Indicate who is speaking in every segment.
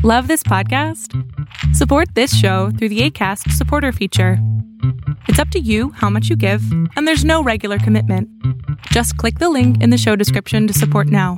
Speaker 1: Love this podcast? Support this show through the Acast supporter feature. It's up to you how much you give, and there's no regular commitment. Just click the link in the show description to support now.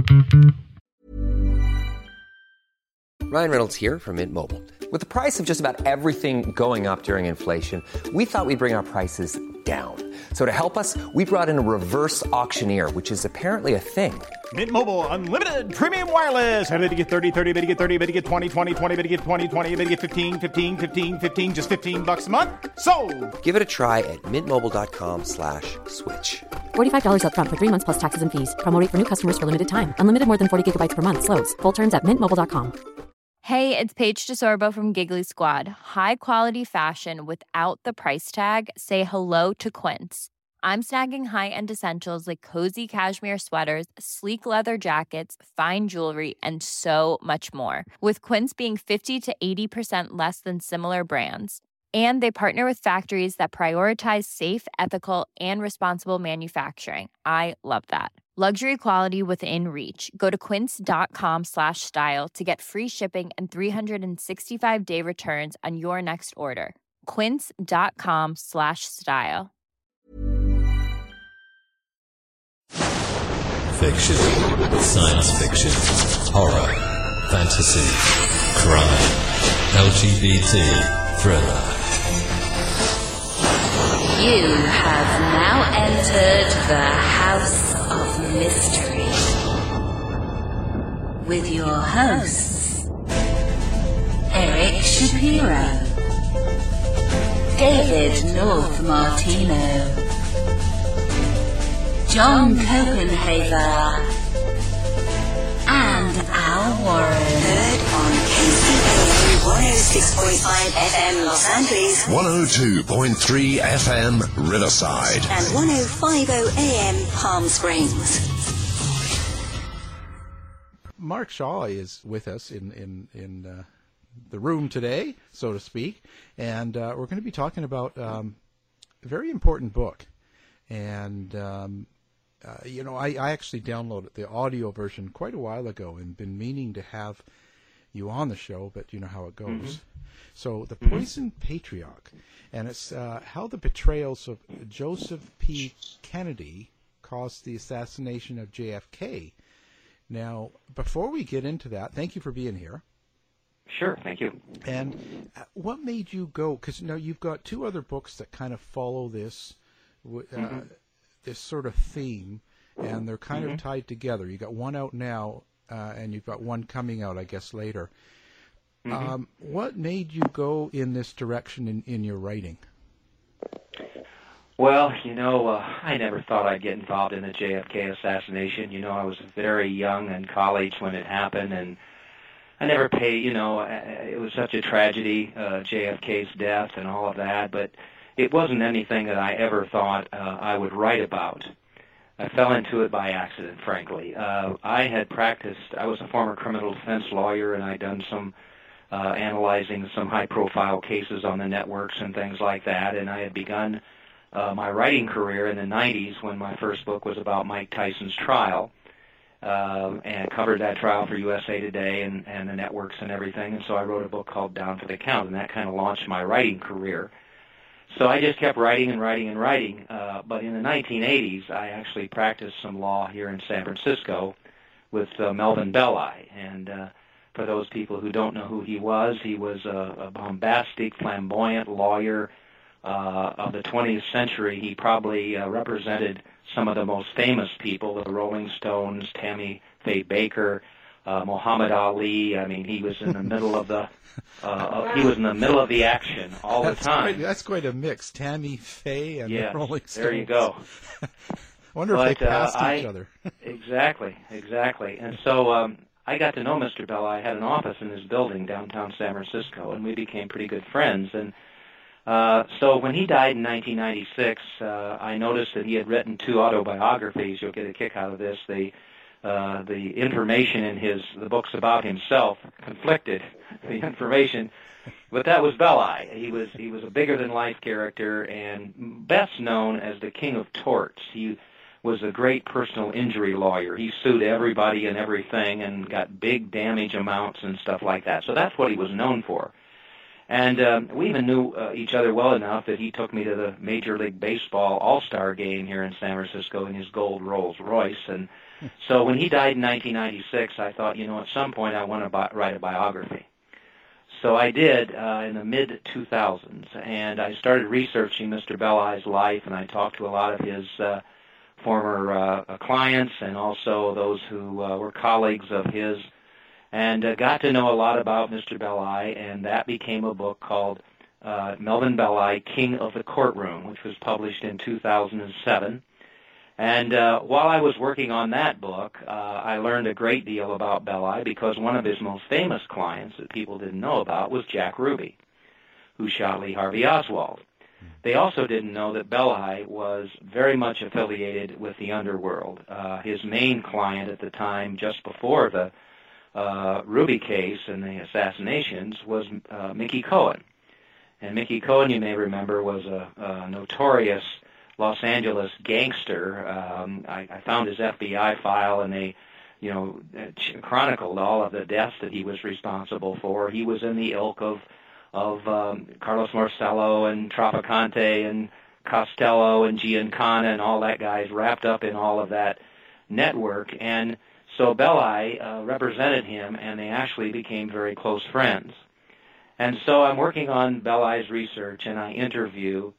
Speaker 2: Ryan Reynolds here from Mint Mobile. With the price of just about everything going up during inflation, we thought we'd bring our prices down. So to help us, we brought in a reverse auctioneer, which is apparently a thing.
Speaker 3: Mint Mobile Unlimited Premium Wireless. How to get 30, 30, bit to get 30, bit to get 20, 20, 20, bit to get 20, 20, bit to get 15, 15, 15, 15, just $15 a month? Sold!
Speaker 2: Give it a try at mintmobile.com/switch.
Speaker 4: $45 up front for 3 months plus taxes and fees. Promo rate for new customers for limited time. Unlimited more than 40 gigabytes per month. Slows full terms at mintmobile.com.
Speaker 5: Hey, it's Paige DeSorbo from Giggly Squad. High quality fashion without the price tag. Say hello to Quince. I'm snagging high-end essentials like cozy cashmere sweaters, sleek leather jackets, fine jewelry, and so much more. With Quince being 50 to 80% less than similar brands. And they partner with factories that prioritize safe, ethical, and responsible manufacturing. I love that. Luxury quality within reach. Go to quince.com/style to get free shipping and 365-day returns on your next order. Quince.com/style.
Speaker 6: Fiction, science fiction, horror, fantasy, crime, LGBT, thriller.
Speaker 7: You have now entered the House of Mystery with your hosts, Eric Shapiro, David North Martino, John Copenhaver, and Al Warren.
Speaker 8: Heard on KCAA 106.5 FM Los Angeles,
Speaker 9: 102.3 FM Riverside,
Speaker 8: and 105.0 AM Palm Springs.
Speaker 10: Mark Shaw is with us in the room today, so to speak, and we're going to be talking about a very important book. And I actually downloaded the audio version quite a while ago and been meaning to have you on the show, but you know how it goes. Mm-hmm. So, The Poisoned Patriarch, and it's how the betrayals of Joseph P. Kennedy caused the assassination of JFK. Now, before we get into that, thank you for being here.
Speaker 11: Sure, thank you.
Speaker 10: And what made you go, because now you've got two other books that kind of follow this this sort of theme, and they're kind of tied together. You got one out now, and you've got one coming out, I guess, later. What made you go in this direction in your writing?
Speaker 11: Well, I never thought I'd get involved in the JFK assassination. I was very young in college when it happened, and I never paid, it was such a tragedy, JFK's death and all of that, but it wasn't anything that I ever thought I would write about. I fell into it by accident, frankly. I had practiced, I was a former criminal defense lawyer, and I'd done some analyzing some high-profile cases on the networks and things like that, and I had begun my writing career in the 90s when my first book was about Mike Tyson's trial, and covered that trial for USA Today and the networks and everything, and so I wrote a book called Down for the Count, and that kind of launched my writing career. So I just kept writing and writing and writing, but in the 1980s, I actually practiced some law here in San Francisco with Melvin Belli, and for those people who don't know who he was a bombastic, flamboyant lawyer of the 20th century. He probably represented some of the most famous people, the Rolling Stones, Tammy Faye Baker, Muhammad Ali. I mean, he was in the middle of the action all the time.
Speaker 10: That's quite a mix, Tammy Faye and the Rolling Stones.
Speaker 11: There you go.
Speaker 10: Wonder if they passed each other.
Speaker 11: Exactly. And so I got to know Mr. Belli. I had an office in his building downtown San Francisco, and we became pretty good friends. And so when he died in 1996, I noticed that he had written 2 autobiographies. You'll get a kick out of this. The information in the books about himself conflicted the information, but that was Belli. He was a bigger than life character and best known as the King of Torts. He was a great personal injury lawyer. He sued everybody and everything and got big damage amounts and stuff like that. So that's what he was known for. And we even knew each other well enough that he took me to the Major League Baseball All-Star game here in San Francisco in his gold Rolls Royce. And so when he died in 1996, I thought, at some point I want to write a biography. So I did in the mid-2000s, and I started researching Mr. Belli's life, and I talked to a lot of his former clients and also those who were colleagues of his, and got to know a lot about Mr. Belli, and that became a book called Melvin Belli, King of the Courtroom, which was published in 2007. And while I was working on that book, I learned a great deal about Belli because one of his most famous clients that people didn't know about was Jack Ruby, who shot Lee Harvey Oswald. They also didn't know that Belli was very much affiliated with the underworld. His main client at the time, just before the Ruby case and the assassinations, was Mickey Cohen. And Mickey Cohen, you may remember, was a notorious Los Angeles gangster. I found his FBI file, and they, chronicled all of the deaths that he was responsible for. He was in the ilk of Carlos Marcello and Traficante and Costello and Giancana and all that guys wrapped up in all of that network. And so Belli represented him, and they actually became very close friends. And so I'm working on Belli's research, and I interview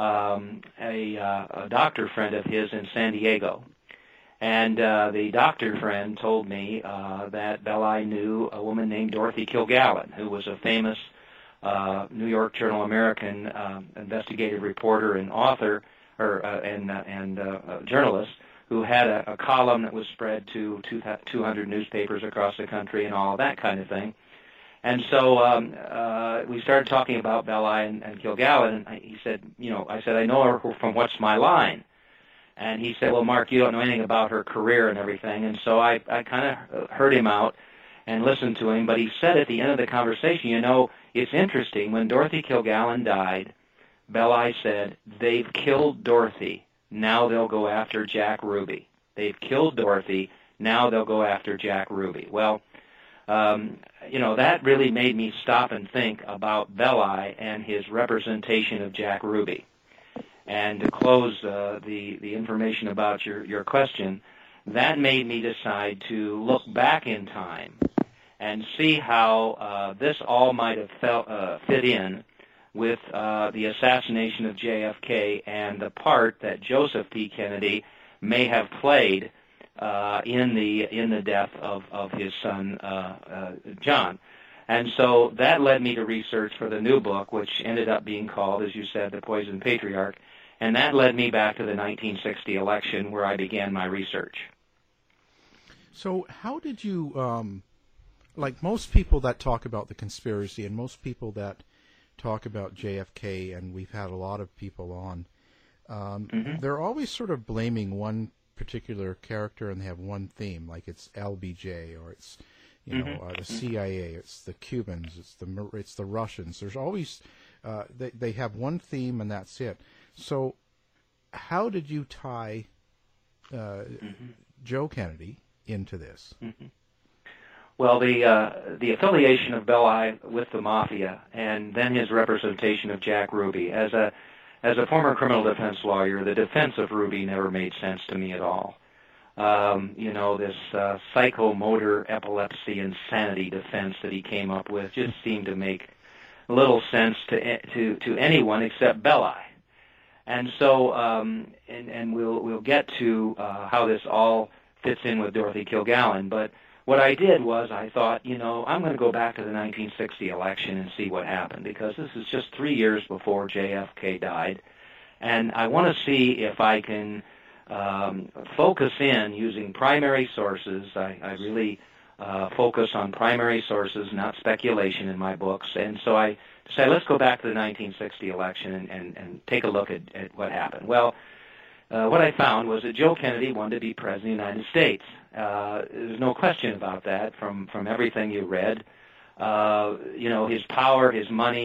Speaker 11: a doctor friend of his in San Diego. And the doctor friend told me that Belli knew a woman named Dorothy Kilgallen, who was a famous New York Journal American investigative reporter and author and journalist who had a column that was spread to 200 newspapers across the country and all of that kind of thing. And so we started talking about Belli and Kilgallen, and he said, I said, I know her from What's My Line? And he said, well, Mark, you don't know anything about her career and everything. And so I kind of heard him out and listened to him, but he said at the end of the conversation, it's interesting, when Dorothy Kilgallen died, Belli said, they've killed Dorothy, now they'll go after Jack Ruby. They've killed Dorothy, now they'll go after Jack Ruby. Well, that really made me stop and think about Belli and his representation of Jack Ruby. And to close the information about your question, that made me decide to look back in time and see how this all might have fit in with the assassination of JFK and the part that Joseph P. Kennedy may have played in the death of his son John. And so that led me to research for the new book, which ended up being called, as you said, The Poisoned Patriarch, and that led me back to the 1960 election where I began my research.
Speaker 10: So how did you, like most people that talk about the conspiracy and most people that talk about JFK, and we've had a lot of people on, they're always sort of blaming one particular character, and they have one theme, like it's LBJ or it's the CIA, it's the Cubans, it's the Russians. There's always they have one theme and that's it. So how did you tie Joe Kennedy into this?
Speaker 11: Well, the affiliation of Belli with the Mafia, and then his representation of Jack Ruby. As a former criminal defense lawyer, the defense of Ruby never made sense to me at all. This psychomotor epilepsy insanity defense that he came up with just seemed to make little sense to anyone except Belli. And so, and we'll get to how this all fits in with Dorothy Kilgallen, but what I did was I thought, I'm going to go back to the 1960 election and see what happened, because this is just 3 years before JFK died, and I want to see if I can focus in using primary sources. I really focus on primary sources, not speculation in my books, and so I decided let's go back to the 1960 election and take a look at what happened. Well, what I found was that Joe Kennedy wanted to be president of the United States. There's no question about that from everything you read. His power, his money,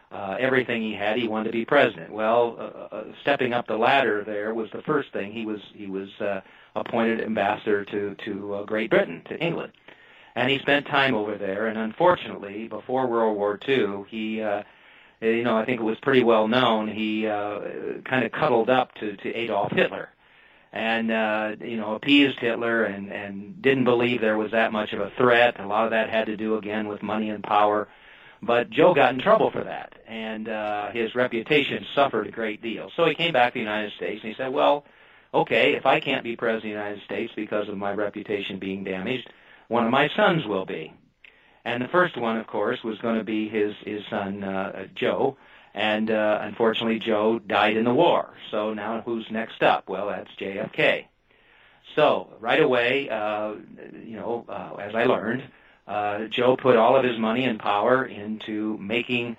Speaker 11: everything he had. He wanted to be president. Well, stepping up the ladder there was the first thing. He was appointed ambassador to Great Britain, to England. And he spent time over there, and unfortunately, before World War II, he, I think it was pretty well known, he kind of cuddled up to Adolf Hitler and, appeased Hitler and didn't believe there was that much of a threat. A lot of that had to do, again, with money and power. But Joe got in trouble for that, and his reputation suffered a great deal. So he came back to the United States, and he said, well, okay, if I can't be president of the United States because of my reputation being damaged, one of my sons will be. And the first one, of course, was going to be his son, Joe. And unfortunately, Joe died in the war. So now who's next up? Well, that's JFK. So right away, as I learned, Joe put all of his money and power into making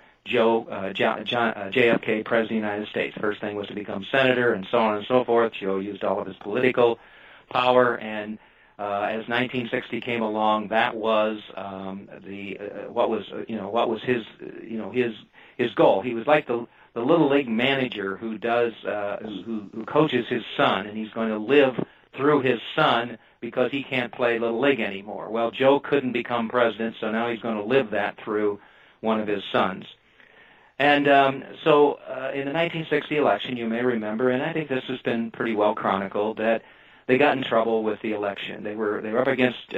Speaker 11: JFK president of the United States. First thing was to become senator and so on and so forth. Joe used all of his political power, and as 1960 came along, that was what was his goal. He was like the little league manager who coaches his son, and he's going to live through his son because he can't play little league anymore. Well, Joe couldn't become president, so now he's going to live that through one of his sons. And so in the 1960 election, you may remember, and I think this has been pretty well chronicled, that they got in trouble with the election. They were up against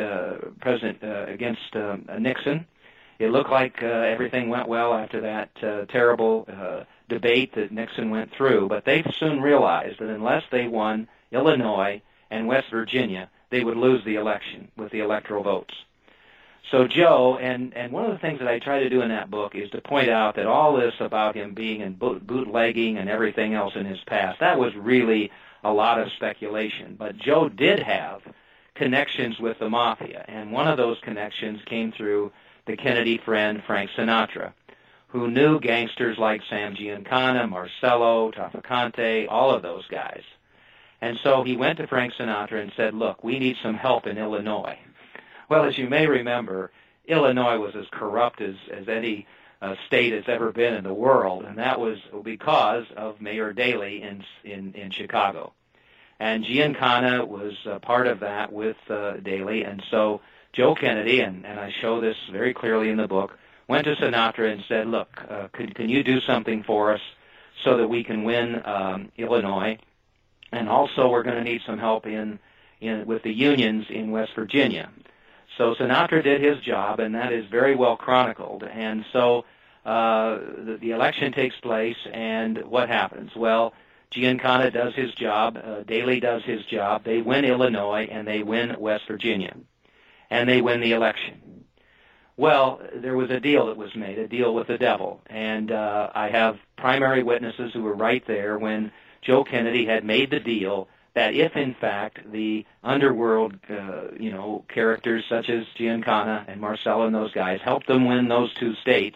Speaker 11: Nixon. It looked like everything went well after that terrible debate that Nixon went through, but they soon realized that unless they won Illinois and West Virginia, they would lose the election with the electoral votes. So Joe, and one of the things that I try to do in that book is to point out that all this about him being in bootlegging and everything else in his past, that was really a lot of speculation. But Joe did have connections with the mafia, and one of those connections came through the Kennedy friend Frank Sinatra, who knew gangsters like Sam Giancana, Marcello, Trafficante, all of those guys. And so he went to Frank Sinatra and said, look, we need some help in Illinois. Well, as you may remember, Illinois was as corrupt as any state has ever been in the world, and that was because of Mayor Daley in Chicago. And Giancana was part of that with Daley, and so Joe Kennedy, and I show this very clearly in the book, went to Sinatra and said, look, can you do something for us so that we can win Illinois? And also we're going to need some help with the unions in West Virginia. So Sinatra did his job, and that is very well chronicled. And so the election takes place, and what happens? Well, Giancana does his job, Daley does his job, they win Illinois, and they win West Virginia. And they win the election. Well, there was a deal that was made, a deal with the devil. And I have primary witnesses who were right there when Joe Kennedy had made the deal that if, in fact, the underworld, characters such as Giancana and Marcello and those guys helped them win those two states,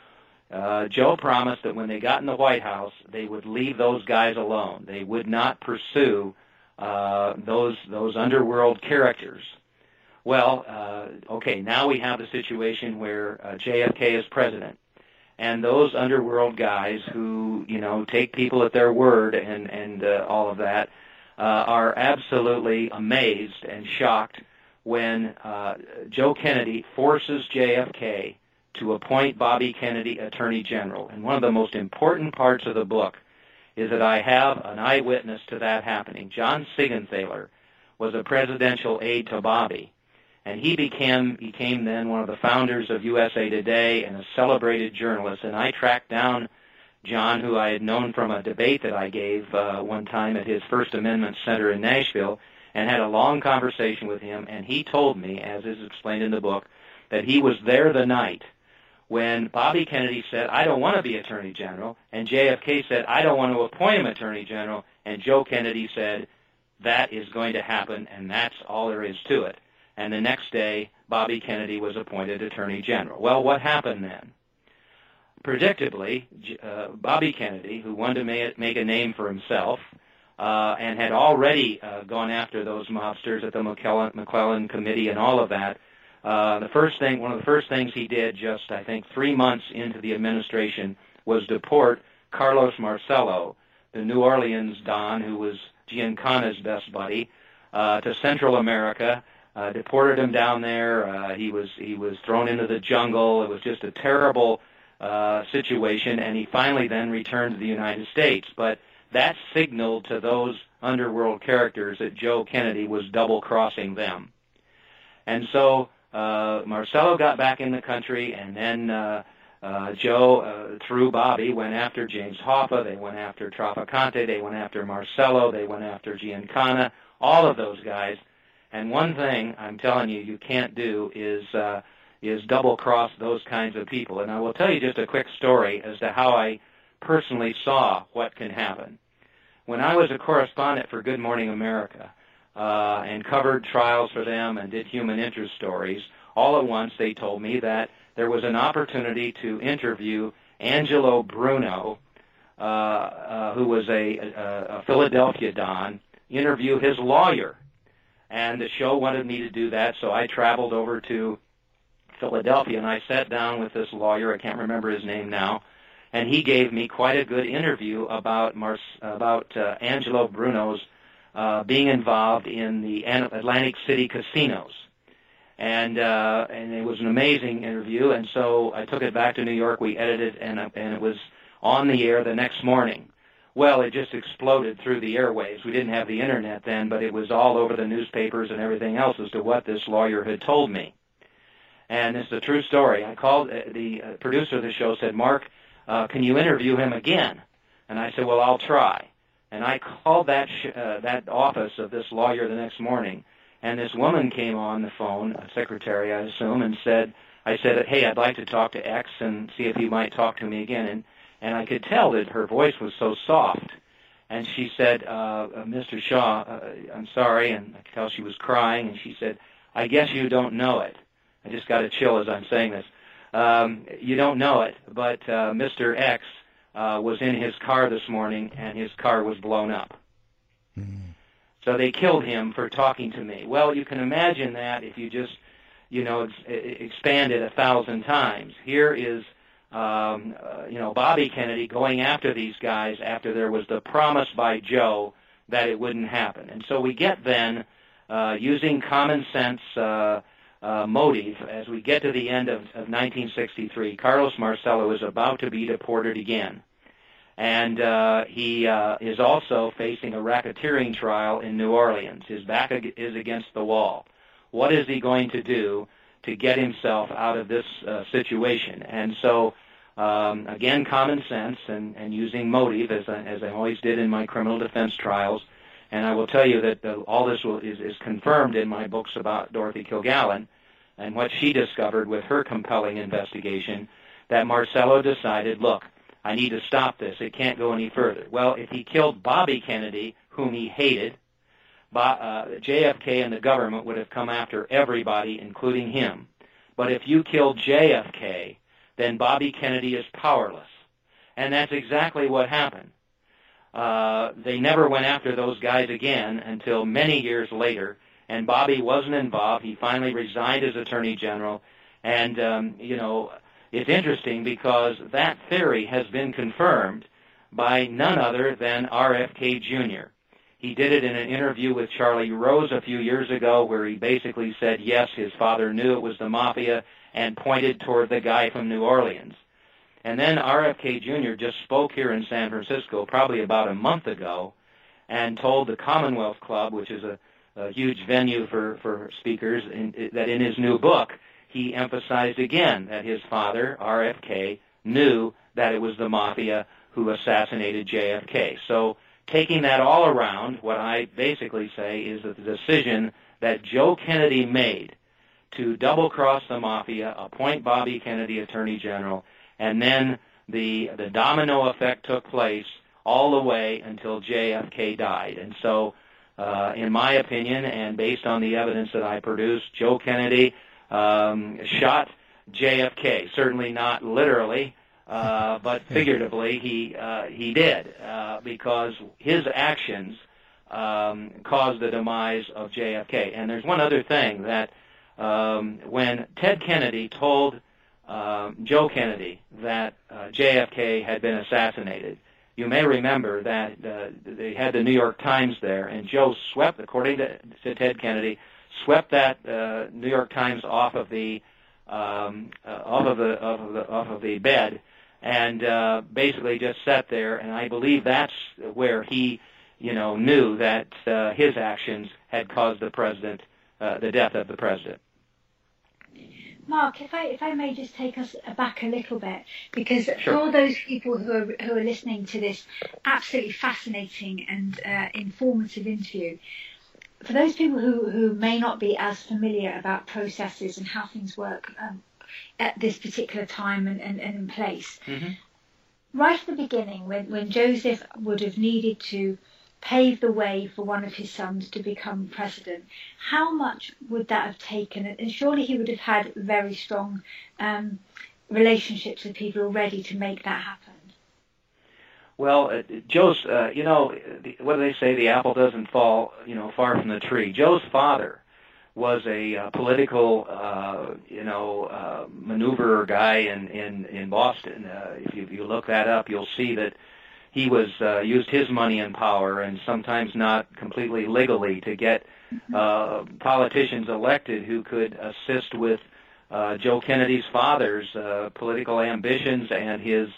Speaker 11: Joe promised that when they got in the White House, they would leave those guys alone. They would not pursue those underworld characters. Well, okay, now we have the situation where JFK is president. And those underworld guys who, take people at their word and all of that, are absolutely amazed and shocked when Joe Kennedy forces JFK to appoint Bobby Kennedy Attorney General. And one of the most important parts of the book is that I have an eyewitness to that happening. John Siegenthaler was a presidential aide to Bobby, and he became then one of the founders of USA Today and a celebrated journalist. And I tracked down John, who I had known from a debate that I gave one time at his First Amendment Center in Nashville, and had a long conversation with him, and he told me, as is explained in the book, that he was there the night when Bobby Kennedy said, I don't want to be Attorney General, and JFK said, I don't want to appoint him Attorney General, and Joe Kennedy said, that is going to happen, and that's all there is to it. And the next day, Bobby Kennedy was appointed Attorney General. Well, what happened then? Predictably, Bobby Kennedy, who wanted to make a name for himself and had already gone after those mobsters at the McClellan Committee and all of that, one of the first things he did just, I think, 3 months into the administration was deport Carlos Marcello, the New Orleans Don, who was Giancana's best buddy, to Central America. Deported him down there. He was thrown into the jungle. It was just a terrible situation, and he finally then returned to the United States. But that signaled to those underworld characters that Joe Kennedy was double-crossing them. And so Marcello got back in the country, and then Joe, through Bobby, went after James Hoffa. They went after Trafficante. They went after Marcello. They went after Giancana, all of those guys. And one thing I'm telling you can't do is double-cross those kinds of people. And I will tell you just a quick story as to how I personally saw what can happen. When I was a correspondent for Good Morning America and covered trials for them and did human interest stories, all at once they told me that there was an opportunity to interview Angelo Bruno, who was a Philadelphia Don, interview his lawyer. And the show wanted me to do that, so I traveled over to Philadelphia, and I sat down with this lawyer. I can't remember his name now, and he gave me quite a good interview about Angelo Bruno's being involved in the Atlantic City casinos. And it was an amazing interview, and so I took it back to New York. We edited it, and it was on the air the next morning. Well, it just exploded through the airwaves. We didn't have the Internet then, but it was all over the newspapers and everything else as to what this lawyer had told me. And it's a true story. I called the producer of the show, said, Mark, can you interview him again? And I said, well, I'll try. And I called that office of this lawyer the next morning, and this woman came on the phone, a secretary, I assume, and I said, hey, I'd like to talk to X and see if he might talk to me again. And I could tell that her voice was so soft. And she said, Mr. Shaw, I'm sorry, and I could tell she was crying, and she said, I guess you don't know it. I just got a chill as I'm saying this. You don't know it, but Mr. X was in his car this morning, and his car was blown up. Mm-hmm. So they killed him for talking to me. Well, you can imagine that if you just, expand it 1,000 times. Here is Bobby Kennedy going after these guys after there was the promise by Joe that it wouldn't happen. And so we get then, using common sense motive, as we get to the end of 1963, Carlos Marcello is about to be deported again. And he is also facing a racketeering trial in New Orleans. His back is against the wall. What is he going to do to get himself out of this situation? And so, again, common sense and using motive, as I always did in my criminal defense trials. And I will tell you that all this is confirmed in my books about Dorothy Kilgallen and what she discovered with her compelling investigation, that Marcello decided, look, I need to stop this. It can't go any further. Well, if he killed Bobby Kennedy, whom he hated, JFK and the government would have come after everybody, including him. But if you kill JFK, then Bobby Kennedy is powerless. And that's exactly what happened. They never went after those guys again until many years later, and Bobby wasn't involved. He finally resigned as Attorney General. And, it's interesting because that theory has been confirmed by none other than RFK Jr. He did it in an interview with Charlie Rose a few years ago where he basically said, yes, his father knew it was the mafia and pointed toward the guy from New Orleans. And then RFK Jr. just spoke here in San Francisco probably about a month ago and told the Commonwealth Club, which is a huge venue for speakers, that in his new book, he emphasized again that his father, RFK, knew that it was the mafia who assassinated JFK. So taking that all around, what I basically say is that the decision that Joe Kennedy made to double-cross the mafia, appoint Bobby Kennedy Attorney General, and then the domino effect took place all the way until JFK died. And so, in my opinion, and based on the evidence that I produced, Joe Kennedy shot JFK. Certainly not literally, but figuratively he did, because his actions caused the demise of JFK. And there's one other thing, that when Ted Kennedy told Joe Kennedy that JFK had been assassinated. You may remember that they had the New York Times there, and Joe swept, according to Ted Kennedy, swept that New York Times off of the bed, and basically just sat there. And I believe that's where he, knew that his actions had caused the president, the death of the president.
Speaker 12: Mark, if I may just take us back a little bit, because
Speaker 11: Sure.
Speaker 12: For all those people who are listening to this absolutely fascinating and informative interview, for those people who may not be as familiar about processes and how things work at this particular time and in place, right at the beginning, when Joseph would have needed to pave the way for one of his sons to become president, how much would that have taken? And surely he would have had very strong relationships with people already to make that happen.
Speaker 11: Well, Joe's, what do they say? The apple doesn't fall, far from the tree. Joe's father was a political, maneuverer guy in Boston. If you look that up, you'll see that he was used his money and power, and sometimes not completely legally, to get politicians elected who could assist with Joe Kennedy's father's political ambitions and his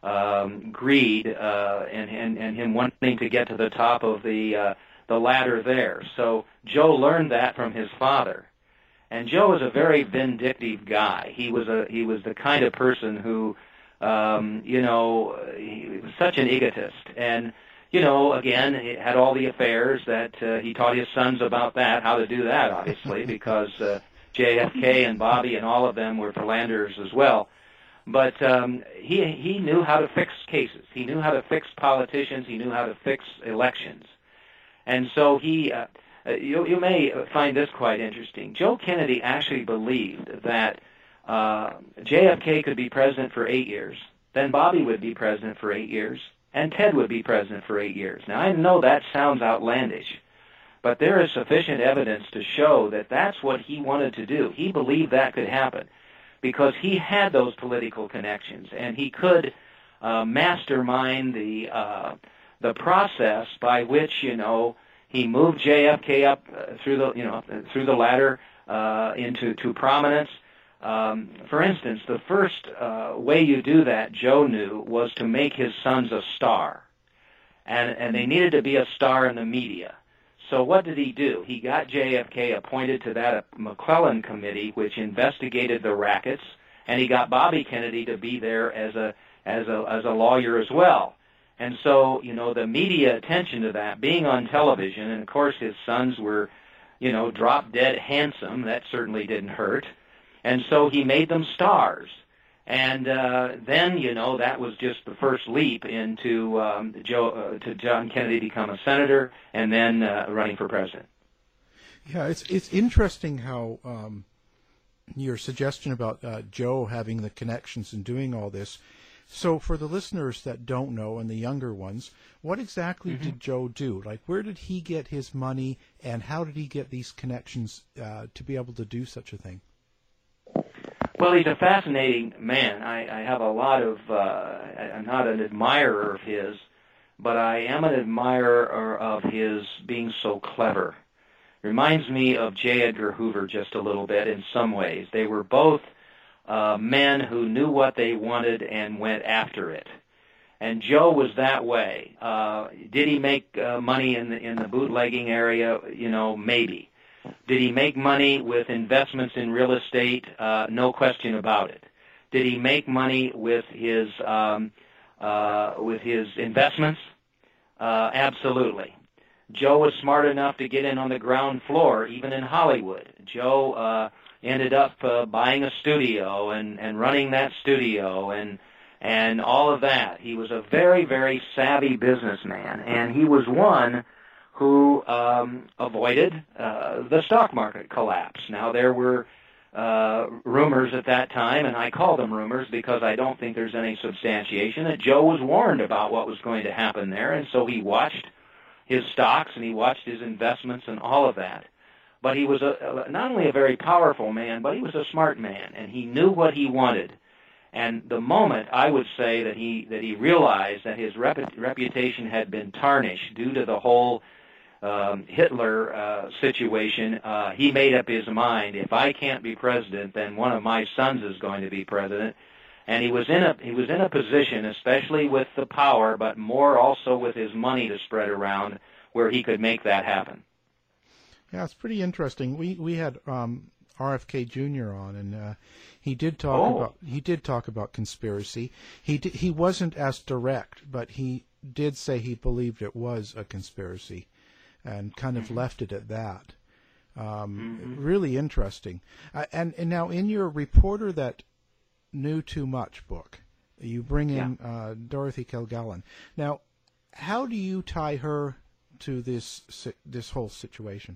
Speaker 11: greed and him wanting to get to the top of the ladder there. So Joe learned that from his father, and Joe was a very vindictive guy. He was the kind of person who, he was such an egotist, and again, he had all the affairs that he taught his sons about that, how to do that, obviously, because JFK and Bobby and all of them were philanderers as well. But he knew how to fix cases. He knew how to fix politicians. He knew how to fix elections. And so he, you may find this quite interesting. Joe Kennedy actually believed that JFK could be president for 8 years, then Bobby would be president for 8 years, and Ted would be president for 8 years. Now, I know that sounds outlandish, but there is sufficient evidence to show that that's what he wanted to do. He believed that could happen because he had those political connections, and he could mastermind the process by which, he moved JFK up through the ladder into prominence. For instance, the first way you do that, Joe knew, was to make his sons a star. And they needed to be a star in the media. So what did he do? He got JFK appointed to that McClellan committee, which investigated the rackets, and he got Bobby Kennedy to be there as a lawyer as well. And so, the media attention to that, being on television, and of course his sons were, drop dead handsome, that certainly didn't hurt. And so he made them stars. And then, that was just the first leap into to John Kennedy become a senator and then running for president.
Speaker 10: Yeah, it's interesting how your suggestion about Joe having the connections and doing all this. So for the listeners that don't know and the younger ones, what exactly did Joe do? Like, where did he get his money, and how did he get these connections to be able to do such a thing?
Speaker 11: Well, he's a fascinating man. I have a lot of, I'm not an admirer of his, but I am an admirer of his being so clever. Reminds me of J. Edgar Hoover just a little bit in some ways. They were both men who knew what they wanted and went after it. And Joe was that way. Did he make money in the bootlegging area? Maybe. Did he make money with investments in real estate? No question about it. Did he make money with his investments? Absolutely. Joe was smart enough to get in on the ground floor, even in Hollywood. Joe ended up buying a studio and running that studio and all of that. He was a very, very savvy businessman, and he was one who avoided the stock market collapse. Now, there were rumors at that time, and I call them rumors because I don't think there's any substantiation, that Joe was warned about what was going to happen there, and so he watched his stocks and he watched his investments and all of that. But he was not only a very powerful man, but he was a smart man, and he knew what he wanted. And the moment I would say that he realized that his reputation had been tarnished due to the whole Hitler situation, he made up his mind: if I can't be president, then one of my sons is going to be president. And he was in a position, especially with the power, but more also with his money to spread around, where he could make that happen.
Speaker 10: Yeah, it's pretty interesting. We had RFK Jr. on, and he did talk about conspiracy. He wasn't as direct, but he did say he believed it was a conspiracy, and kind of left it at that. Really interesting. And now in your Reporter That Knew Too Much book, you bring in Dorothy Kilgallen. Now, how do you tie her to this whole situation?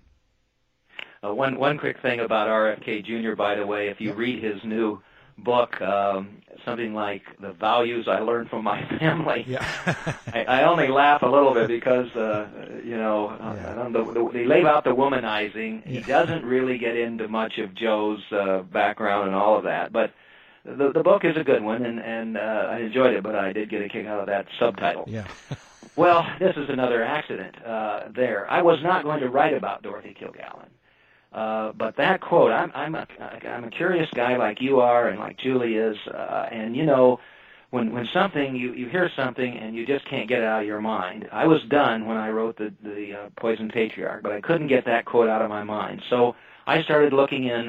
Speaker 11: One quick thing about RFK Jr., by the way, if you read his new book, something like The Values I Learned from My Family, I only laugh a little bit because, they leave out the womanizing. He doesn't really get into much of Joe's background and all of that, but the book is a good one, and I enjoyed it, but I did get a kick out of that subtitle.
Speaker 10: Yeah.
Speaker 11: Well, this is another accident there. I was not going to write about Dorothy Kilgallen. But that quote, I'm a curious guy like you are and like Julie is, and when something you hear something and you just can't get it out of your mind. I was done when I wrote the Poison Patriarch, but I couldn't get that quote out of my mind. So I started looking in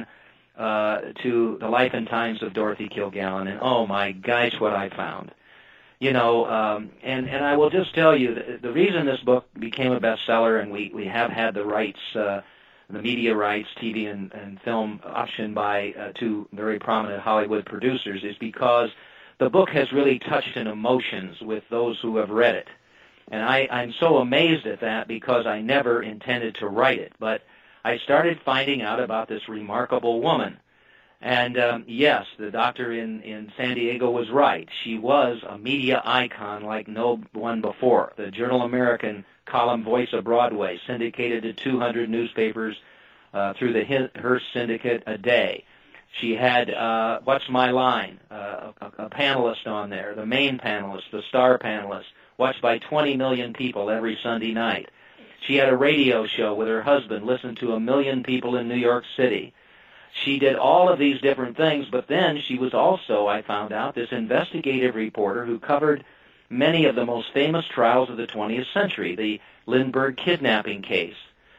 Speaker 11: to the life and times of Dorothy Kilgallen, and oh my gosh, what I found. And I will just tell you the reason this book became a bestseller, and we have had the rights. The media rights, TV and film, optioned by two very prominent Hollywood producers, is because the book has really touched in emotions with those who have read it. And I'm so amazed at that because I never intended to write it. But I started finding out about this remarkable woman. And yes, the doctor in San Diego was right. She was a media icon like no one before. The Journal-American column Voice of Broadway, syndicated to 200 newspapers through the Hearst Syndicate a day. She had What's My Line, a panelist on there, the main panelist, the star panelist, watched by 20 million people every Sunday night. She had a radio show with her husband, listened to 1 million people in New York City. She did all of these different things, but then she was also, I found out, this investigative reporter who covered many of the most famous trials of the 20th century, the Lindbergh kidnapping case,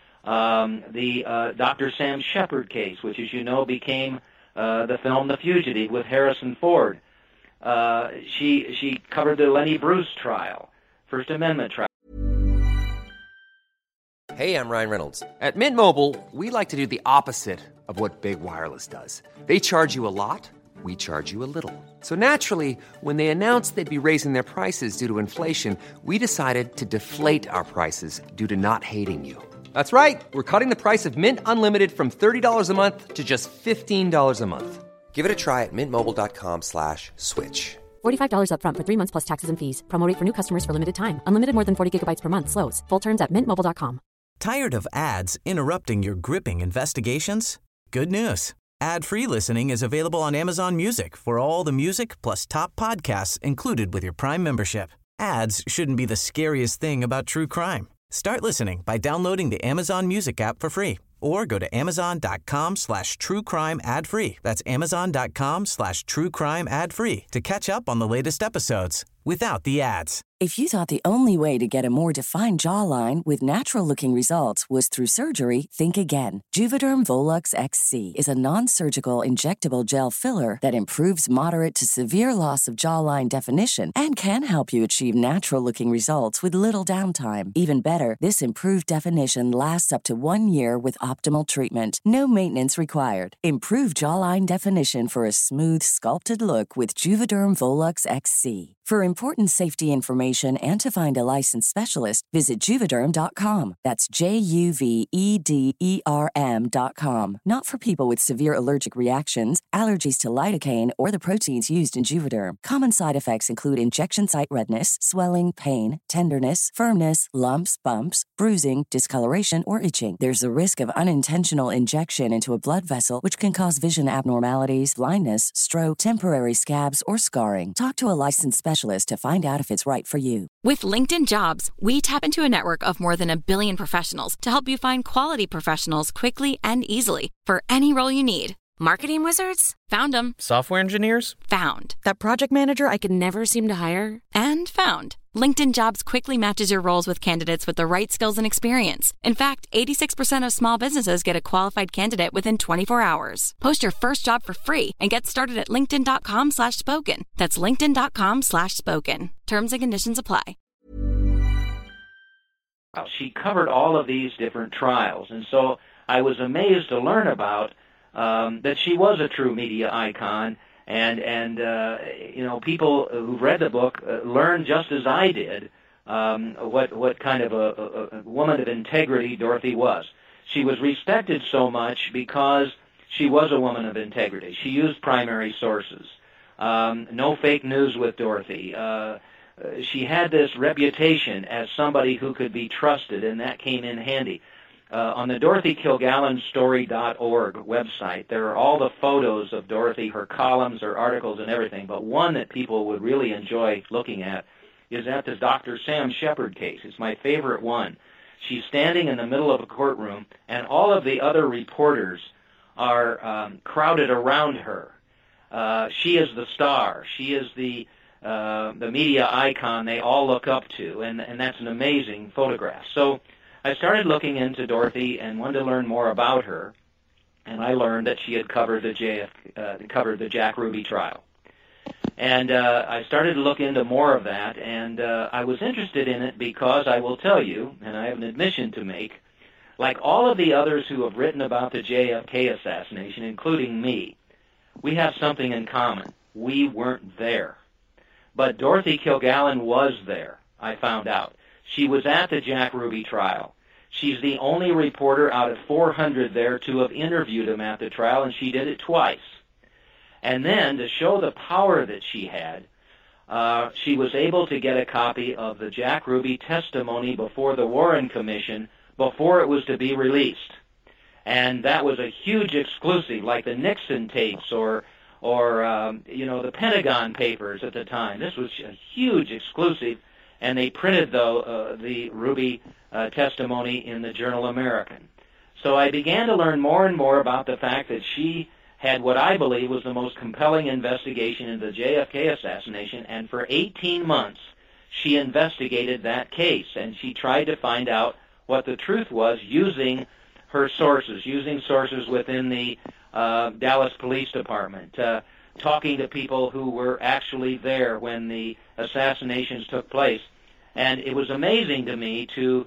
Speaker 11: the Dr. Sam Shepard case, which, as you know, became the film The Fugitive with Harrison Ford. She covered the Lenny Bruce trial, First Amendment trial.
Speaker 2: Hey, I'm Ryan Reynolds. At Mint Mobile, we like to do the opposite of what Big Wireless does. They charge you a lot. We charge you a little. So naturally, when they announced they'd be raising their prices due to inflation, we decided to deflate our prices due to not hating you. That's right. We're cutting the price of Mint Unlimited from $30 a month to just $15 a month. Give it a try at mintmobile.com/switch.
Speaker 4: $45 up front for 3 months plus taxes and fees. Promo rate for new customers for limited time. Unlimited more than 40 gigabytes per month. Slows full terms at mintmobile.com.
Speaker 13: Tired of ads interrupting your gripping investigations? Good news. Ad-free listening is available on Amazon Music for all the music plus top podcasts included with your Prime membership. Ads shouldn't be the scariest thing about true crime. Start listening by downloading the Amazon Music app for free or go to amazon.com/truecrime ad-free. That's amazon.com/truecrime ad-free to catch up on the latest episodes without the ads.
Speaker 14: If you thought the only way to get a more defined jawline with natural-looking results was through surgery, think again. Juvederm Volux XC is a non-surgical injectable gel filler that improves moderate to severe loss of jawline definition and can help you achieve natural-looking results with little downtime. Even better, this improved definition lasts up to 1 year with optimal treatment. No maintenance required. Improve jawline definition for a smooth, sculpted look with Juvederm Volux XC. For important safety information and to find a licensed specialist, visit Juvederm.com. That's JUVEDERM.com. Not for people with severe allergic reactions, allergies to lidocaine, or the proteins used in Juvederm. Common side effects include injection site redness, swelling, pain, tenderness, firmness, lumps, bumps, bruising, discoloration, or itching. There's a risk of unintentional injection into a blood vessel, which can cause vision abnormalities, blindness, stroke, temporary scabs, or scarring. Talk to a licensed specialist to find out if it's right for you.
Speaker 15: With LinkedIn Jobs, we tap into a network of more than 1 billion professionals to help you find quality professionals quickly and easily for any role you need. Marketing wizards? Found them.
Speaker 16: Software engineers?
Speaker 15: Found. That project manager I could never seem to hire? And found. LinkedIn Jobs quickly matches your roles with candidates with the right skills and experience. In fact, 86% of small businesses get a qualified candidate within 24 hours. Post your first job for free and get started at linkedin.com/spoken. That's linkedin.com/spoken. Terms and conditions apply.
Speaker 11: She covered all of these different trials, and so I was amazed to learn about that she was a true media icon, and people who've read the book learned just as I did what kind of a woman of integrity Dorothy was. She was respected so much because she was a woman of integrity. She used primary sources. No fake news with Dorothy. She had this reputation as somebody who could be trusted, and that came in handy. On the DorothyKilgallenStory.org website, there are all the photos of Dorothy, her columns, her articles, and everything. But one that people would really enjoy looking at is at the Dr. Sam Shepard case. It's my favorite one. She's standing in the middle of a courtroom, and all of the other reporters are crowded around her. She is the star. She is the media icon they all look up to, and that's an amazing photograph. So I started looking into Dorothy and wanted to learn more about her, and I learned that she had covered the Jack Ruby trial. And I started to look into more of that, and I was interested in it because I will tell you, and I have an admission to make, like all of the others who have written about the JFK assassination, including me, we have something in common. We weren't there. But Dorothy Kilgallen was there, I found out. She was at the Jack Ruby trial. She's the only reporter out of 400 there to have interviewed him at the trial, and she did it twice. And then, to show the power that she had, she was able to get a copy of the Jack Ruby testimony before the Warren Commission before it was to be released. And that was a huge exclusive, like the Nixon tapes or the Pentagon Papers at the time. This was a huge exclusive, and they printed the Ruby testimony in the Journal American. So I began to learn more and more about the fact that she had what I believe was the most compelling investigation into the JFK assassination, and for 18 months she investigated that case, and she tried to find out what the truth was using her sources, using sources within the Dallas Police Department, talking to people who were actually there when the assassinations took place. And it was amazing to me to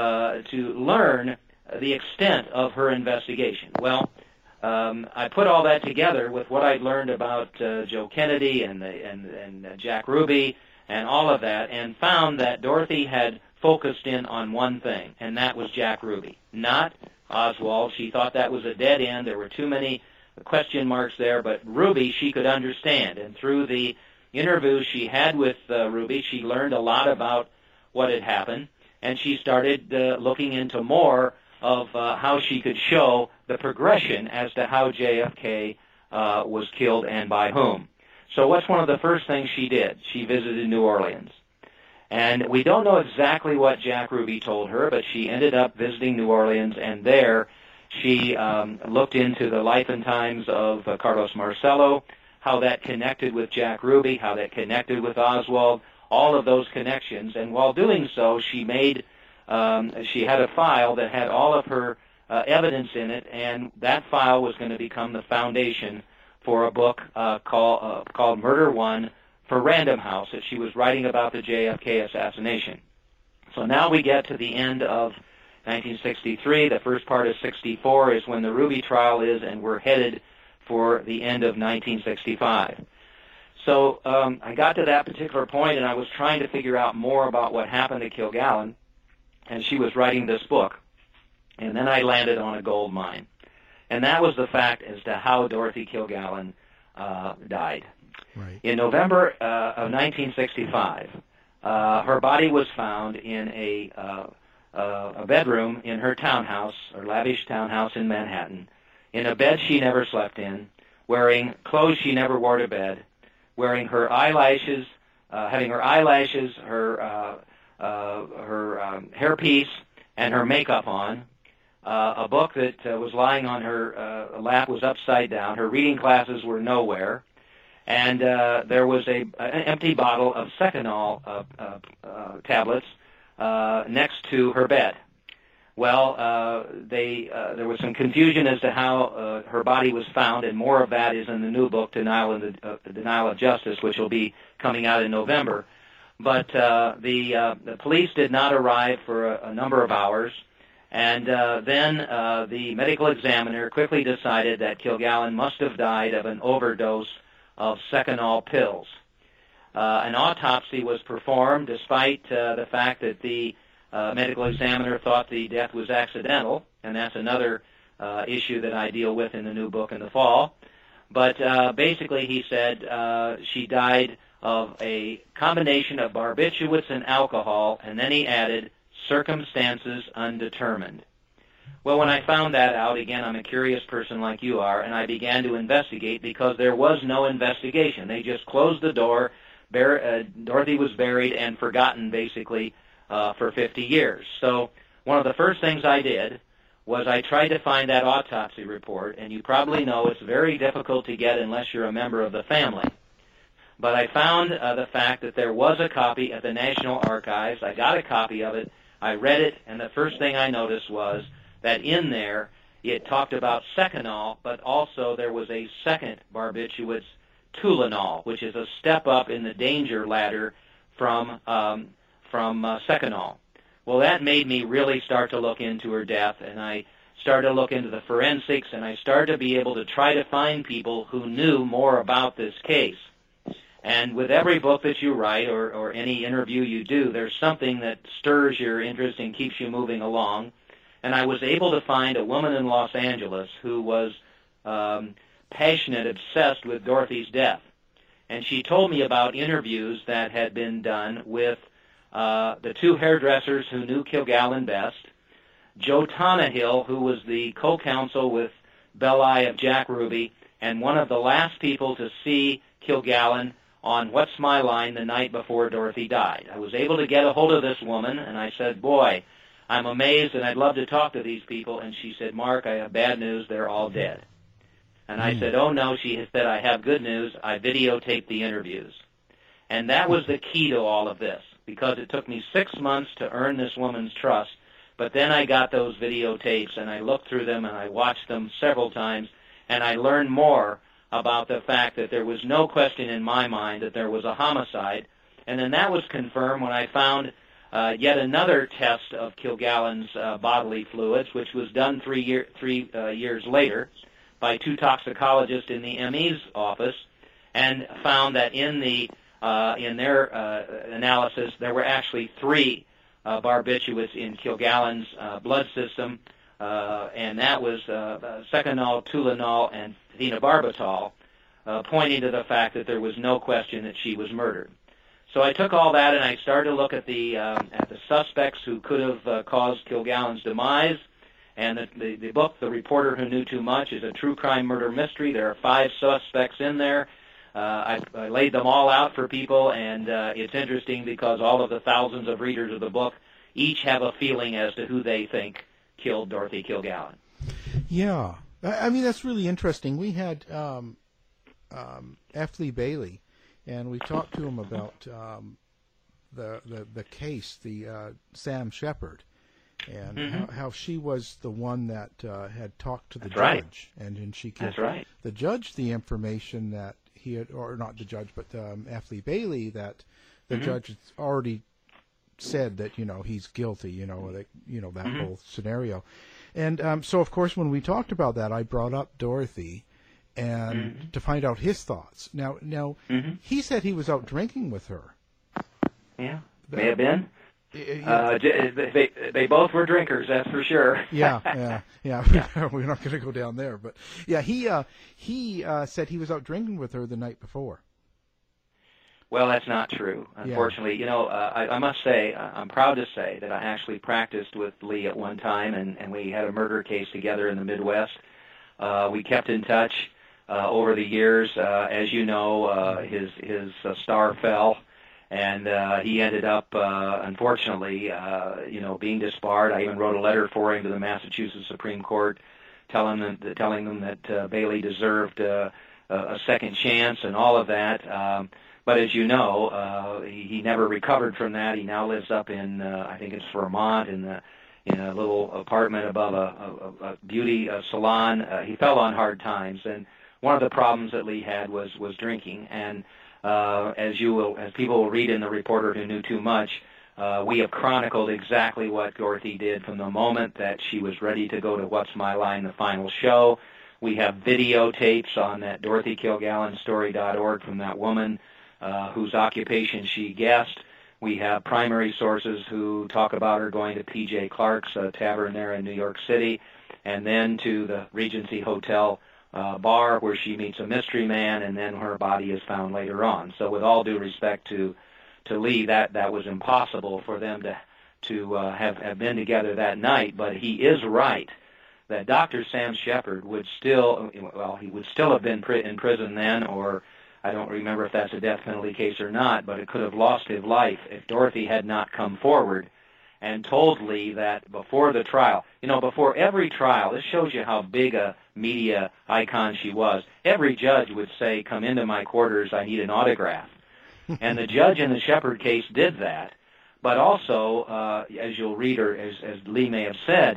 Speaker 11: learn the extent of her investigation. Well, I put all that together with what I'd learned about Joe Kennedy and Jack Ruby and all of that, and found that Dorothy had focused in on one thing, and that was Jack Ruby, not Oswald. She thought that was a dead end. There were too many question marks there, but Ruby she could understand, and through the interviews she had with Ruby, she learned a lot about what had happened, and she started looking into more of how she could show the progression as to how JFK was killed and by whom. So what's one of the first things she did? She visited New Orleans. And we don't know exactly what Jack Ruby told her, but she ended up visiting New Orleans, and there she looked into the life and times of Carlos Marcello, how that connected with Jack Ruby, how that connected with Oswald, all of those connections. And while doing so, she had a file that had all of her evidence in it, and that file was going to become the foundation for a book called Murder One for Random House that she was writing about the JFK assassination. So now we get to the end of 1963. The first part of 64 is when the Ruby trial is, and we're headed for the end of 1965. So I got to that particular point, and I was trying to figure out more about what happened to Kilgallen, and she was writing this book. And then I landed on a gold mine. And that was the fact as to how Dorothy Kilgallen died.
Speaker 10: Right.
Speaker 11: In November of 1965, her body was found in a bedroom in her townhouse, or lavish townhouse in Manhattan, in a bed she never slept in, wearing clothes she never wore to bed, wearing her eyelashes, having her eyelashes, her hairpiece, and her makeup on. A book that was lying on her lap was upside down. Her reading glasses were nowhere. And there was an empty bottle of Seconal tablets next to her bed. Well, there was some confusion as to how her body was found, and more of that is in the new book, Denial of Justice, which will be coming out in November. But the police did not arrive for a number of hours, and then the medical examiner quickly decided that Kilgallen must have died of an overdose of Seconal pills. An autopsy was performed despite the fact that the medical examiner thought the death was accidental, and that's another issue that I deal with in the new book in the fall. But basically he said she died of a combination of barbiturates and alcohol, and then he added circumstances undetermined. Well, when I found that out, again, I'm a curious person like you are, and I began to investigate because there was no investigation. They just closed the door. Dorothy was buried and forgotten, basically, for 50 years. So one of the first things I did was I tried to find that autopsy report, and you probably know it's very difficult to get unless you're a member of the family. But I found the fact that there was a copy at the National Archives. I got a copy of it. I read it, and the first thing I noticed was that in there it talked about Seconal, but also there was a second barbiturate, Tulinol, which is a step up in the danger ladder from Seconal. Well, that made me really start to look into her death, and I started to look into the forensics, and I started to be able to try to find people who knew more about this case. And with every book that you write or any interview you do, there's something that stirs your interest and keeps you moving along. And I was able to find a woman in Los Angeles who was passionate, obsessed with Dorothy's death. And she told me about interviews that had been done with the two hairdressers who knew Kilgallen best, Joe Tonahill, who was the co-counsel with Belli of Jack Ruby, and one of the last people to see Kilgallen on What's My Line the night before Dorothy died. I was able to get a hold of this woman, and I said, boy, I'm amazed, and I'd love to talk to these people. And she said, Mark, I have bad news. They're all dead. And I said, oh, no. She said, I have good news. I videotaped the interviews. And that was the key to all of this, because it took me 6 months to earn this woman's trust. But then I got those videotapes, and I looked through them, and I watched them several times, and I learned more about the fact that there was no question in my mind that there was a homicide. And then that was confirmed when I found yet another test of Kilgallen's bodily fluids, which was done 3 years later by two toxicologists in the ME's office, and found that in their analysis there were actually 3 barbiturates in Kilgallen's blood system, and that was Seconal, Tulinol, and phenobarbital, pointing to the fact that there was no question that she was murdered. So I took all that and I started to look at the suspects who could have caused Kilgallen's demise. And the book, The Reporter Who Knew Too Much, is a true crime murder mystery. There are 5 suspects in there. I laid them all out for people, and it's interesting because all of the thousands of readers of the book each have a feeling as to who they think killed Dorothy Kilgallen.
Speaker 10: Yeah. I mean, that's really interesting. We had F. Lee Bailey, and we talked to him about the case, the Sam Shepard, and how she was the one that had talked to the judge, and then she gave the judge the information that he had, or not the judge, but F. Lee Bailey, that the judge had already said that he's guilty, that whole scenario. And so, of course, when we talked about that, I brought up Dorothy, and to find out his thoughts. Now, he said he was out drinking with her.
Speaker 11: Yeah, may have been. They both were drinkers, that's for sure.
Speaker 10: Yeah. We're not going to go down there, but yeah, he said he was out drinking with her the night before.
Speaker 11: Well, that's not true. Unfortunately, I must say, I'm proud to say that I actually practiced with Lee at one time, and we had a murder case together in the Midwest. We kept in touch over the years. As you know, his star fell. And he ended up, unfortunately, being disbarred. I even wrote a letter for him to the Massachusetts Supreme Court, telling them that Bailey deserved a second chance and all of that. But as you know, he never recovered from that. He now lives up in, I think it's Vermont, in a little apartment above a beauty salon. He fell on hard times, and one of the problems that Lee had was drinking. And as people will read in the Reporter Who Knew Too Much, we have chronicled exactly what Dorothy did from the moment that she was ready to go to What's My Line, the final show. We have videotapes on that DorothyKilgallenStory.org from that woman whose occupation she guessed. We have primary sources who talk about her going to P.J. Clark's tavern there in New York City, and then to the Regency Hotel bar where she meets a mystery man, and then her body is found later on. So with all due respect to Lee, that was impossible for them to have been together that night. But he is right that Dr. Sam Shepard would still have been in prison then, or I don't remember if that's a death penalty case or not, but it could have lost his life if Dorothy had not come forward and told Lee that before the trial, before every trial, this shows you how big a media icon she was. Every judge would say, "Come into my quarters, I need an autograph." And the judge in the Shepard case did that. But also, as you'll read, or as Lee may have said,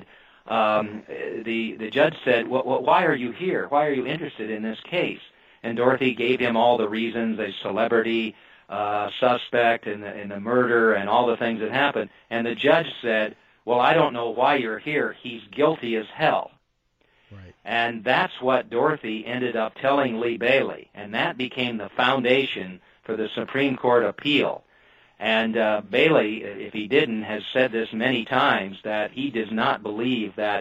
Speaker 11: the judge said, why are you here? Why are you interested in this case? And Dorothy gave him all the reasons, a celebrity, suspect in the murder and all the things that happened. And the judge said, well, I don't know why you're here. He's guilty as hell.
Speaker 10: Right.
Speaker 11: And that's what Dorothy ended up telling Lee Bailey. And that became the foundation for the Supreme Court appeal. And Bailey, if he didn't, has said this many times, that he does not believe that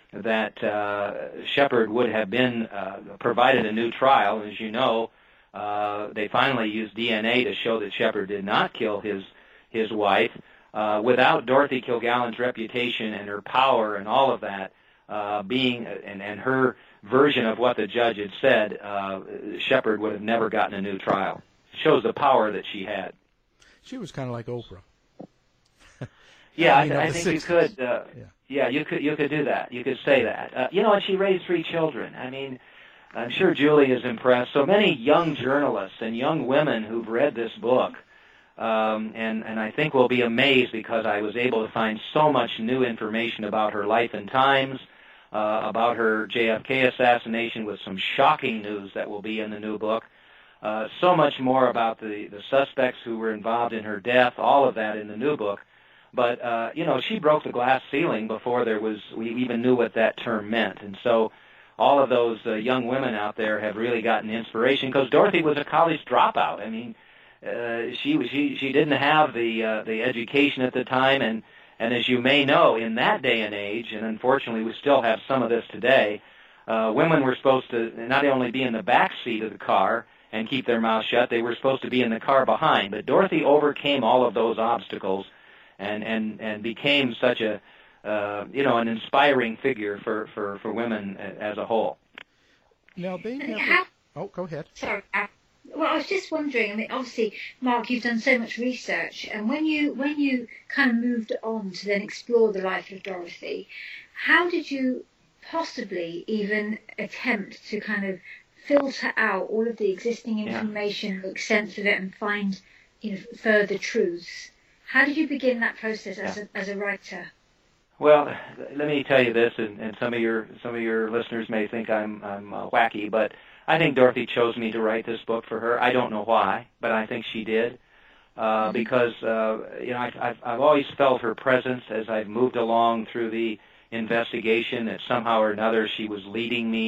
Speaker 11: Shepard would have been provided a new trial. As you know, they finally used DNA to show that Shepard did not kill his wife. Without Dorothy Kilgallen's reputation and her power and all of that being, and her version of what the judge had said, Shepard would have never gotten a new trial. It shows the power that she had.
Speaker 10: She was kind of like Oprah.
Speaker 11: Yeah, I think you could. You could do that. You could say that. And she raised 3 children. I mean, I'm sure Julie is impressed. So many young journalists and young women who've read this book, and I think will be amazed, because I was able to find so much new information about her life and times, about her JFK assassination, with some shocking news that will be in the new book. So much more about the suspects who were involved in her death, all of that in the new book. But, she broke the glass ceiling before we even knew what that term meant. And so all of those young women out there have really gotten inspiration, because Dorothy was a college dropout. I mean, she didn't have the education at the time, and as you may know, in that day and age, and unfortunately we still have some of this today, women were supposed to not only be in the back seat of the car and keep their mouth shut, they were supposed to be in the car behind. But Dorothy overcame all of those obstacles and became such an inspiring figure for women as a whole.
Speaker 10: Now they go ahead.
Speaker 12: Sorry. Well, I was just wondering. I mean, obviously, Mark, you've done so much research, and when you kind of moved on to then explore the life of Dorothy, how did you possibly even attempt to kind of filter out all of the existing information, make sense of it, and find further truths? How did you begin that process as a writer?
Speaker 11: Well, let me tell you this, and some of your listeners may think I'm wacky, but I think Dorothy chose me to write this book for her. I don't know why, but I think she did, because I've always felt her presence as I've moved along through the investigation, that somehow or another she was leading me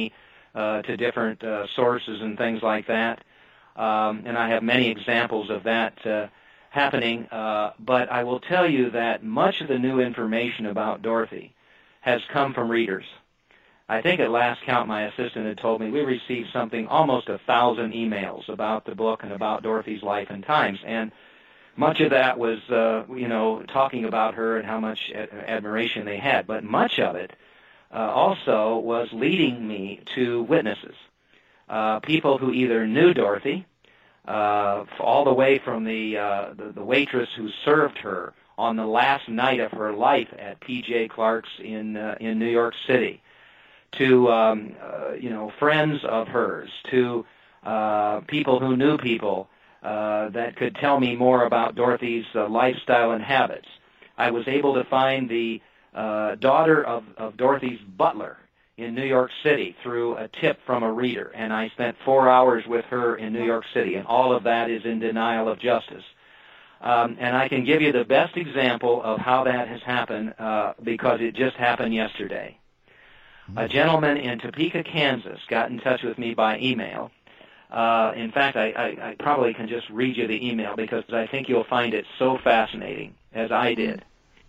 Speaker 11: to different sources and things like that. And I have many examples of that happening. But I will tell you that much of the new information about Dorothy has come from readers. I think at last count my assistant had told me we received something almost 1,000 emails about the book and about Dorothy's life and times. And much of that was, talking about her and how much admiration they had. But much of it also was leading me to witnesses, people who either knew Dorothy, all the way from the waitress who served her on the last night of her life at P.J. Clark's in New York City, to friends of hers, to people who knew people that could tell me more about Dorothy's lifestyle and habits. I was able to find the daughter of Dorothy's butler in New York City through a tip from a reader, and I spent 4 hours with her in New York City, and all of that is in denial of justice. And I can give you the best example of how that has happened because it just happened yesterday. A gentleman in Topeka, Kansas, got in touch with me by email. In fact, I probably can just read you the email because I think you'll find it so fascinating, as I did.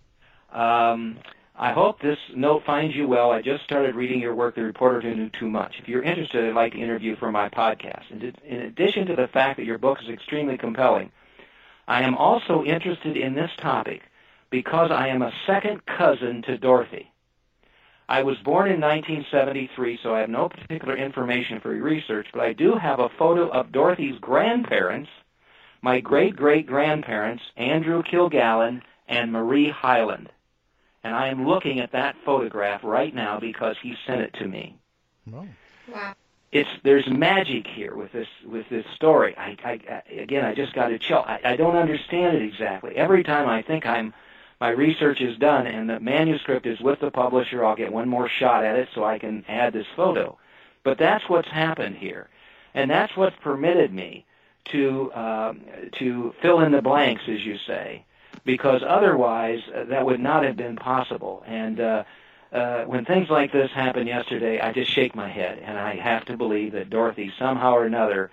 Speaker 11: I hope this note finds you well. I just started reading your work, The Reporter Who Knew Too Much. If you're interested, I'd like to interview for my podcast. In addition to the fact that your book is extremely compelling, I am also interested in this topic because I am a second cousin to Dorothy. I was born in 1973, so I have no particular information for your research, but I do have a photo of Dorothy's grandparents, my great-great-grandparents, Andrew Kilgallen and Marie Hyland. And I am looking at that photograph right now because he sent it to me.
Speaker 10: Oh.
Speaker 12: Wow.
Speaker 11: There's magic here with this story. I just got to chill. I don't understand it exactly. Every time I think my research is done and the manuscript is with the publisher, I'll get one more shot at it so I can add this photo. But that's what's happened here, and that's what's permitted me to fill in the blanks, as you say, because otherwise that would not have been possible. And when things like this happen yesterday, I just shake my head, and I have to believe that Dorothy somehow or another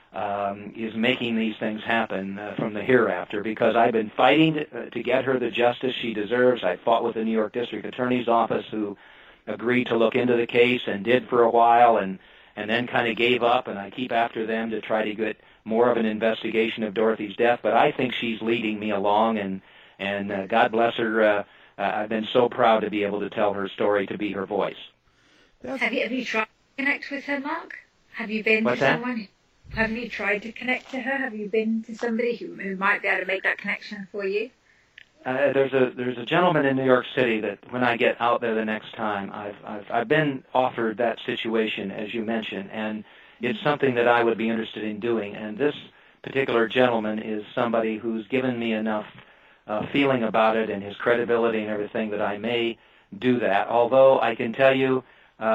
Speaker 11: is making these things happen from the hereafter, because I've been fighting to get her the justice she deserves. I fought with the New York District Attorney's Office, who agreed to look into the case and did for a while, and then kind of gave up, and I keep after them to try to get more of an investigation of Dorothy's death. But I think she's leading me along, and God bless her. I've been so proud to be able to tell her story, to be her voice.
Speaker 12: Have you tried to connect with her, Mark? Have you been
Speaker 11: What's
Speaker 12: to
Speaker 11: that?
Speaker 12: someone? Have you tried to connect to her? Have you been to somebody who might be able to make that connection for you?
Speaker 11: There's a gentleman in New York City that when I get out there the next time, I've been offered that situation, as you mentioned, and it's something that I would be interested in doing. And this particular gentleman is somebody who's given me enough feeling about it and his credibility and everything that I may do that. Although I can tell you,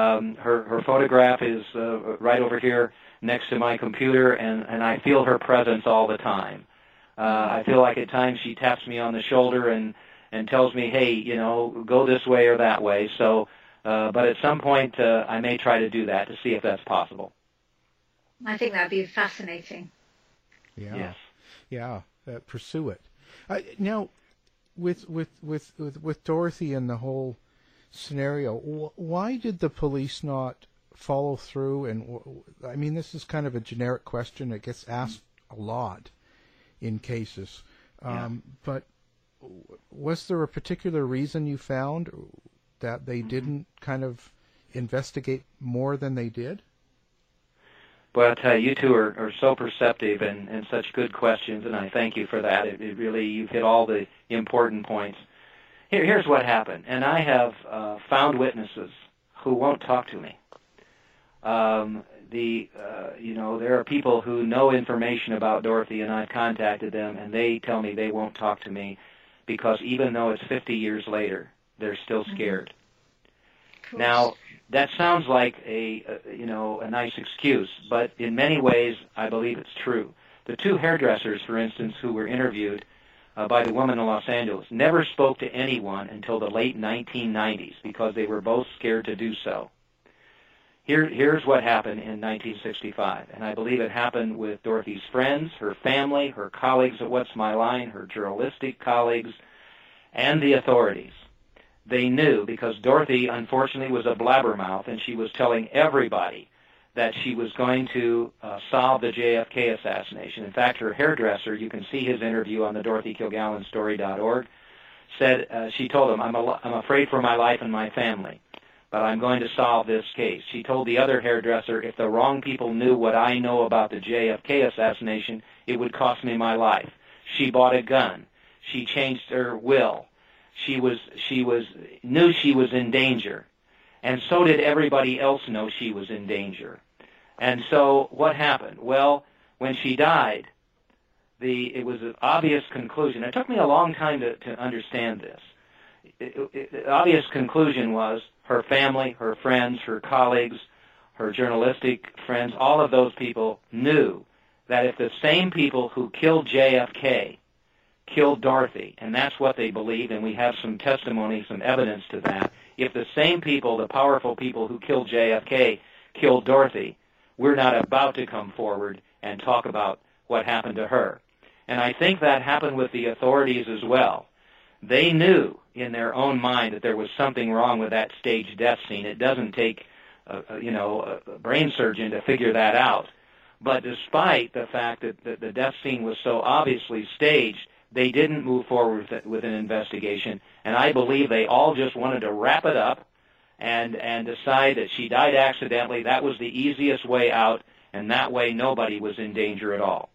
Speaker 11: her photograph is right over here next to my computer, and I feel her presence all the time. I feel like at times she taps me on the shoulder and tells me, hey, go this way or that way. So, but at some point I may try to do that to see if that's possible.
Speaker 12: I think that would be fascinating.
Speaker 10: Yeah.
Speaker 11: Yes.
Speaker 10: Yeah. Pursue it. Now, with Dorothy and the whole scenario, why did the police not follow through? And I mean, this is kind of a generic question that gets asked a lot in cases. But was there a particular reason you found that they didn't kind of investigate more than they did?
Speaker 11: Well, I'll tell you, you two are so perceptive and such good questions, and I thank you for that. It really, you've hit all the important points. Here's what happened, and I have found witnesses who won't talk to me. There are people who know information about Dorothy, and I've contacted them, and they tell me they won't talk to me because even though it's 50 years later, they're still scared. Now, that sounds like a nice excuse, but in many ways, I believe it's true. The two hairdressers, for instance, who were interviewed by the woman in Los Angeles, never spoke to anyone until the late 1990s because they were both scared to do so. Here's what happened in 1965, and I believe it happened with Dorothy's friends, her family, her colleagues at What's My Line, her journalistic colleagues, and the authorities. They knew, because Dorothy, unfortunately, was a blabbermouth, and she was telling everybody that she was going to solve the JFK assassination. In fact, her hairdresser, you can see his interview on the DorothyKilgallenStory.org, said, she told him, I'm afraid for my life and my family, but I'm going to solve this case. She told the other hairdresser, if the wrong people knew what I know about the JFK assassination, it would cost me my life. She bought a gun. She changed her will. She knew she was in danger, and so did everybody else know she was in danger. And so what happened? Well, when she died, it was an obvious conclusion. It took me a long time to understand this. The obvious conclusion was her family, her friends, her colleagues, her journalistic friends, all of those people knew that if the same people who killed JFK killed Dorothy, and that's what they believed, and we have some testimony, some evidence to that, if the same people, the powerful people who killed JFK, killed Dorothy, we're not about to come forward and talk about what happened to her. And I think that happened with the authorities as well. They knew in their own mind that there was something wrong with that staged death scene. It doesn't take a brain surgeon to figure that out. But despite the fact that the death scene was so obviously staged, they didn't move forward with an investigation. And I believe they all just wanted to wrap it up and decide that she died accidentally. That was the easiest way out, and that way nobody was in danger at all.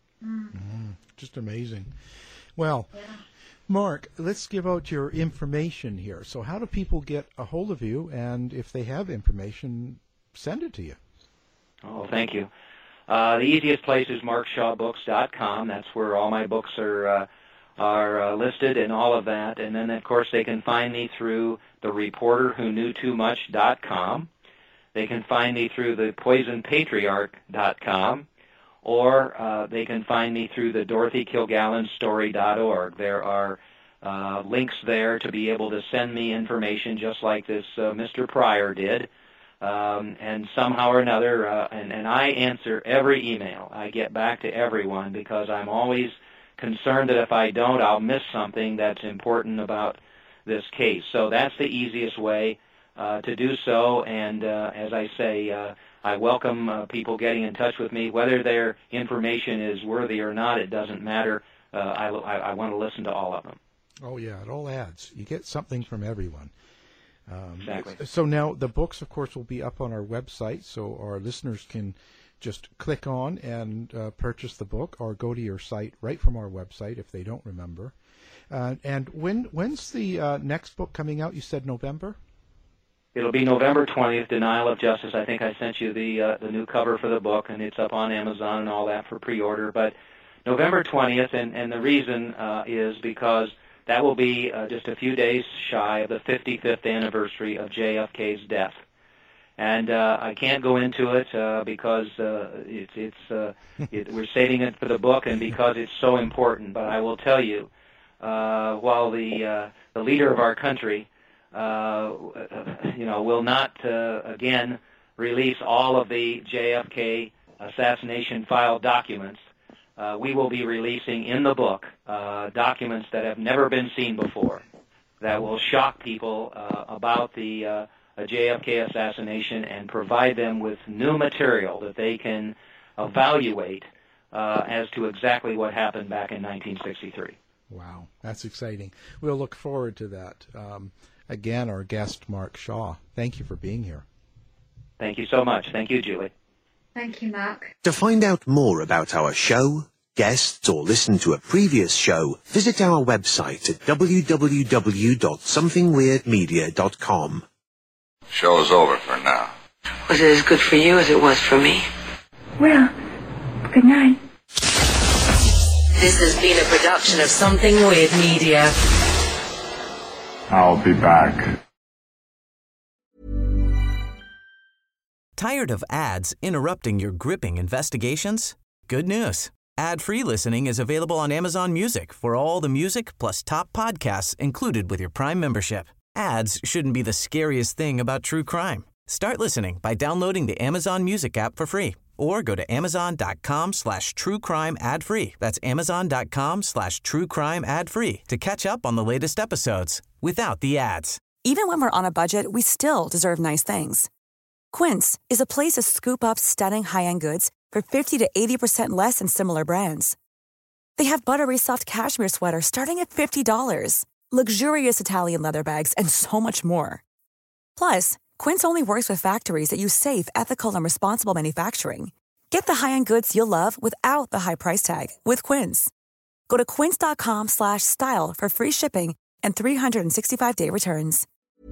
Speaker 10: Just amazing. Well, Mark, let's give out your information here. So how do people get a hold of you, and if they have information, send it to you?
Speaker 11: Oh, thank you. The easiest place is markshawbooks.com. That's where all my books are listed and all of that. And then, of course, they can find me through thereporterwhoknewtoomuch.com. They can find me through the poisonpatriarch.com, or they can find me through the DorothyKilgallenStory.org. There are links there to be able to send me information just like this Mr. Pryor did. And somehow or another, and I answer every email. I get back to everyone because I'm always concerned that if I don't, I'll miss something that's important about this case. So that's the easiest way to do so. And as I say, I welcome people getting in touch with me. Whether their information is worthy or not, it doesn't matter. I want to listen to all of them.
Speaker 10: Oh, yeah, it all adds. You get something from everyone.
Speaker 11: Exactly.
Speaker 10: So now the books, of course, will be up on our website, so our listeners can just click on and purchase the book, or go to your site right from our website if they don't remember. And when's the next book coming out? You said November?
Speaker 11: It'll be November 20th, Denial of Justice. I think I sent you the new cover for the book, and it's up on Amazon and all that for pre-order. But November 20th, and the reason is because that will be just a few days shy of the 55th anniversary of JFK's death. And I can't go into it because we're saving it for the book and because it's so important. But I will tell you, while the leader of our country, will not again release all of the JFK assassination file documents, we will be releasing in the book documents that have never been seen before, that will shock people about the JFK assassination and provide them with new material that they can evaluate as to exactly what happened back in 1963.
Speaker 10: Wow, that's exciting. We'll look forward to that. Again, our guest, Mark Shaw. Thank you for being here.
Speaker 11: Thank you so much. Thank you, Julie.
Speaker 12: Thank you, Mark.
Speaker 9: To find out more about our show, guests, or listen to a previous show, visit our website at www.somethingweirdmedia.com.
Speaker 16: Show's over for now.
Speaker 17: Was it as good for you as it was for me?
Speaker 12: Well, good night.
Speaker 17: This has been a production of Something Weird Media.
Speaker 16: I'll be back.
Speaker 13: Tired of ads interrupting your gripping investigations? Good news. Ad-free listening is available on Amazon Music for all the music plus top podcasts included with your Prime membership. Ads shouldn't be the scariest thing about true crime. Start listening by downloading the Amazon Music app for free or go to amazon.com/truecrime ad-free. That's amazon.com/truecrime ad-free to catch up on the latest episodes without the ads.
Speaker 18: Even when we're on a budget, we still deserve nice things. Quince is a place to scoop up stunning high-end goods for 50 to 80% less than similar brands. They have buttery soft cashmere sweaters starting at $50, luxurious Italian leather bags, and so much more. Plus, Quince only works with factories that use safe, ethical, and responsible manufacturing. Get the high-end goods you'll love without the high price tag with Quince. Go to quince.com/style for free shipping and 365-day returns.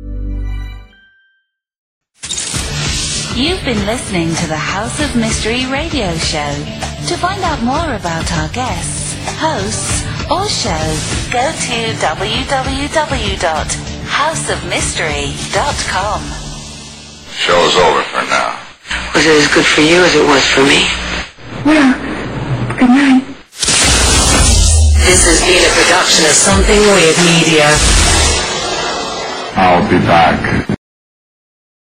Speaker 7: You've been listening to the House of Mystery radio show. To find out more about our guests, hosts, or shows, go to www.houseofmystery.com.
Speaker 16: Show's over for now.
Speaker 17: Was it as good for you as it was for me?
Speaker 12: Well, good night.
Speaker 17: This has been a production of Something Weird Media.
Speaker 16: I'll be back.